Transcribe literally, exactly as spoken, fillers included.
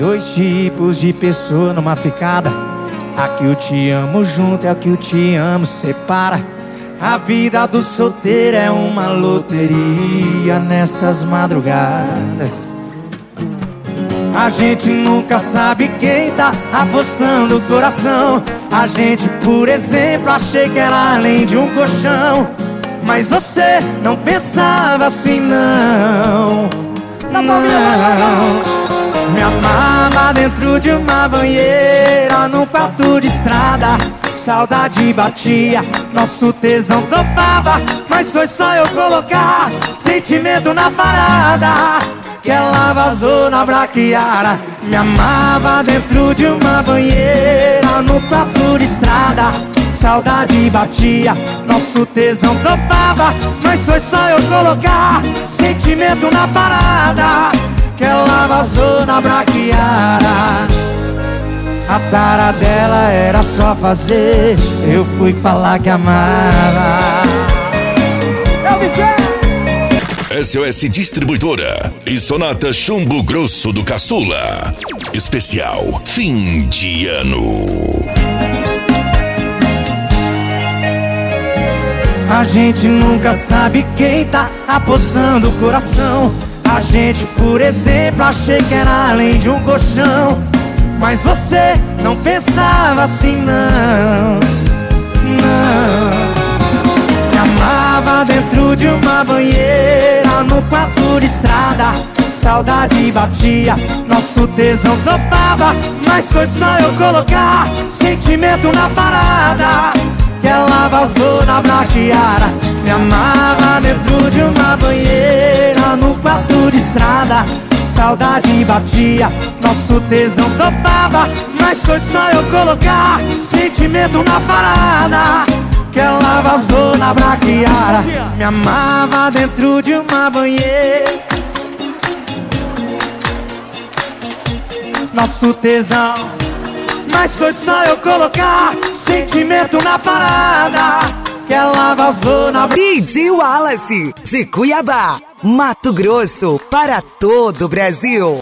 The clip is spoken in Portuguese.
Dois tipos de pessoa numa ficada. A que eu te amo junto é a que eu te amo separa. A vida do solteiro é uma loteria nessas madrugadas. A gente nunca sabe quem tá apostando o coração. A gente, por exemplo, achei que era além de um colchão. Mas você não pensava assim, não. Não, me amava dentro de uma banheira, num quarto de estrada. Saudade batia, nosso tesão topava. Mas foi só eu colocar sentimento na parada que ela vazou na braquiara. Me amava dentro de uma banheira, no quarto de estrada. Saudade batia, nosso tesão topava. Mas foi só eu colocar sentimento na parada que ela vazou na braquiara. A tara dela era só fazer, eu fui falar que amava. Eu me S O S Distribuidora e Sonata Chumbo Grosso do Caçula. Especial Fim de Ano. A gente nunca sabe quem tá apostando o coração. A gente, por exemplo, achei que era além de um colchão. Mas você não pensava assim, não. Não. Me amava dentro de uma banheira, no quarto de estrada. Saudade batia, nosso tesão topava. Mas foi só eu colocar sentimento na parada que ela vazou na braquiara. Me amava dentro de uma banheira, no quarto de estrada. Saudade batia, nosso tesão topava. Mas foi só eu colocar sentimento na parada que ela vazou na braquiara. Me amava dentro de uma banheira, nosso tesão. Mas foi só eu colocar sentimento na parada que ela vazou na... D J Wallace, de Cuiabá, Mato Grosso, para todo o Brasil.